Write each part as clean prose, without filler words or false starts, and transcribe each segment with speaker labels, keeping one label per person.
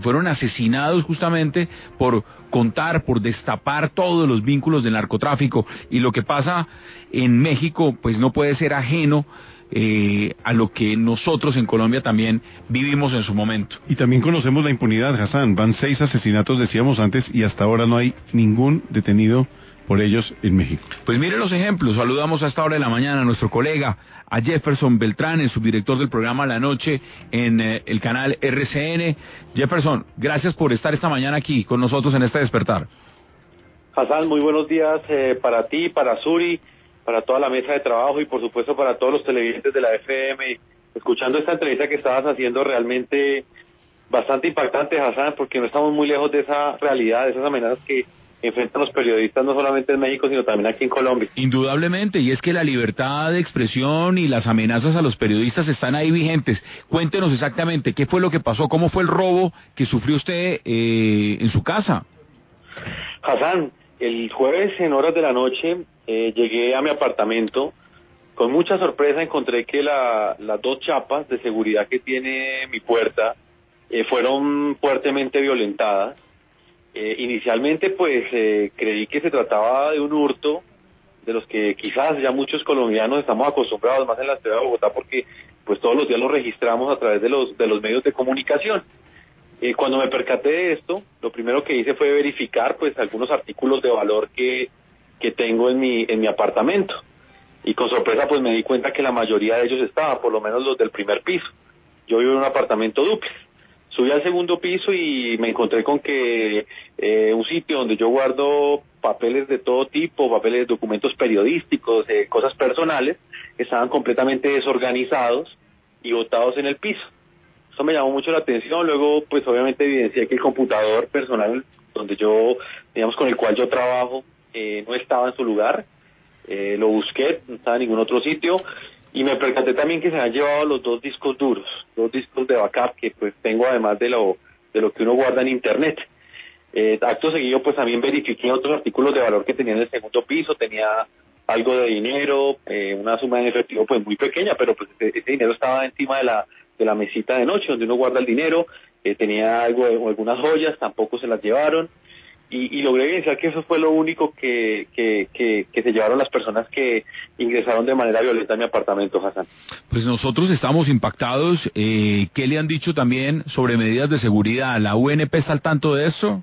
Speaker 1: fueron asesinados justamente por contar, por destapar todos los vínculos del narcotráfico, y lo que pasa en México pues no puede ser ajeno a lo que nosotros en Colombia también vivimos en su momento.
Speaker 2: Y también conocemos la impunidad, Hassan. Van 6 asesinatos, decíamos antes, y hasta ahora no hay ningún detenido por ellos en México.
Speaker 1: Pues mire los ejemplos. Saludamos a esta hora de la mañana a nuestro colega, a Jefferson Beltrán, el subdirector del programa La Noche en el canal RCN. Jefferson, gracias por estar esta mañana aquí con nosotros en este despertar.
Speaker 3: Hassan, muy buenos días para ti, para Suri, para toda la mesa de trabajo y por supuesto para todos los televidentes de la FM. Escuchando esta entrevista que estabas haciendo, realmente bastante impactante, Hassan, porque no estamos muy lejos de esa realidad, de esas amenazas que enfrentan los periodistas no solamente en México, sino también aquí en Colombia.
Speaker 1: Indudablemente, y es que la libertad de expresión y las amenazas a los periodistas están ahí vigentes. Cuéntenos exactamente qué fue lo que pasó, cómo fue el robo que sufrió usted en su casa.
Speaker 3: Hassan, el jueves en horas de la noche llegué a mi apartamento. Con mucha sorpresa encontré que las 2 chapas de seguridad que tiene mi puerta fueron fuertemente violentadas. Inicialmente pues creí que se trataba de un hurto, de los que quizás ya muchos colombianos estamos acostumbrados, más en la ciudad de Bogotá, porque pues todos los días lo registramos a través de los medios de comunicación. Cuando me percaté de esto, lo primero que hice fue verificar pues algunos artículos de valor que tengo en mi apartamento, y con sorpresa pues me di cuenta que la mayoría de ellos estaban, por lo menos los del primer piso. Yo vivo en un apartamento dúplex. Subí al segundo piso y me encontré con que un sitio donde yo guardo papeles de todo tipo, papeles, documentos periodísticos, cosas personales, estaban completamente desorganizados y botados en el piso. Eso me llamó mucho la atención. Luego pues obviamente evidencié que el computador personal donde yo, digamos, con el cual yo trabajo, no estaba en su lugar. Lo busqué, no estaba en ningún otro sitio. Y me percaté también que se han llevado los 2 discos duros, 2 discos de backup que pues tengo, además de lo que uno guarda en internet. Acto seguido pues también verifiqué otros artículos de valor que tenía en el segundo piso. Tenía algo de dinero, una suma en efectivo pues muy pequeña, pero pues ese dinero estaba encima de la mesita de noche donde uno guarda el dinero. Tenía algunas joyas, tampoco se las llevaron. Y logré evidenciar que eso fue lo único que se llevaron las personas que ingresaron de manera violenta a mi apartamento, Hassan.
Speaker 1: Pues nosotros estamos impactados. ¿Qué le han dicho también sobre medidas de seguridad? ¿La UNP está al tanto de eso?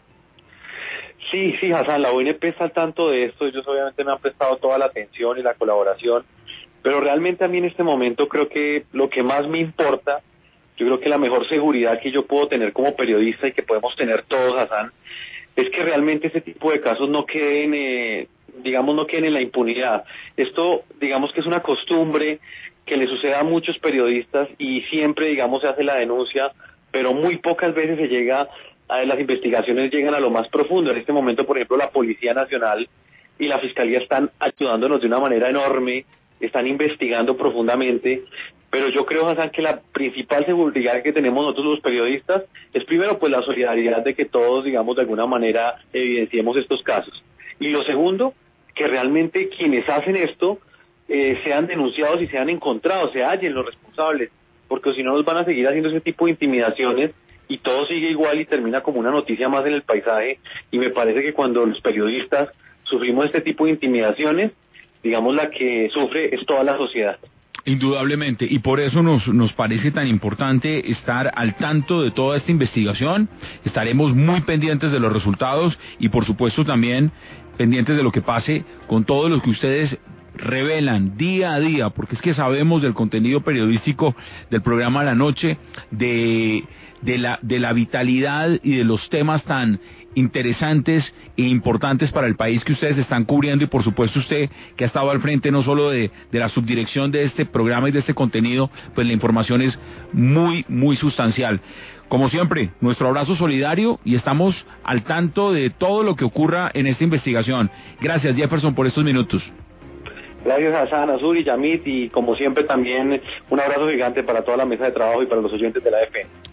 Speaker 3: Sí, Hassan, la UNP está al tanto de esto. Ellos obviamente me han prestado toda la atención y la colaboración, pero realmente a mí en este momento creo que lo que más me importa, yo creo que la mejor seguridad que yo puedo tener como periodista y que podemos tener todos, Hassan, es que realmente ese tipo de casos no queden en la impunidad. Esto, digamos que es una costumbre que le sucede a muchos periodistas y siempre, digamos, se hace la denuncia, pero muy pocas veces las investigaciones llegan a lo más profundo. En este momento, por ejemplo, la Policía Nacional y la Fiscalía están ayudándonos de una manera enorme, están investigando profundamente. Pero yo creo, Hassan, que la principal seguridad que tenemos nosotros los periodistas es primero pues la solidaridad de que todos, digamos, de alguna manera evidenciemos estos casos. Y lo segundo, que realmente quienes hacen esto sean denunciados y sean encontrados, se hallen los responsables, porque si no nos van a seguir haciendo ese tipo de intimidaciones y todo sigue igual y termina como una noticia más en el paisaje. Y me parece que cuando los periodistas sufrimos este tipo de intimidaciones, digamos, la que sufre es toda la sociedad.
Speaker 1: Indudablemente, y por eso nos parece tan importante estar al tanto de toda esta investigación. Estaremos muy pendientes de los resultados y por supuesto también pendientes de lo que pase con todo lo que ustedes revelan día a día, porque es que sabemos del contenido periodístico del programa La Noche, de la vitalidad y de los temas tan interesantes e importantes para el país que ustedes están cubriendo, y por supuesto usted que ha estado al frente no solo de la subdirección de este programa y de este contenido, pues la información es muy, muy sustancial. Como siempre, nuestro abrazo solidario y estamos al tanto de todo lo que ocurra en esta investigación. Gracias, Jefferson, por estos minutos.
Speaker 3: Gracias a Hassan, Azuri, Yamit, y como siempre también un abrazo gigante para toda la mesa de trabajo y para los oyentes de la FM.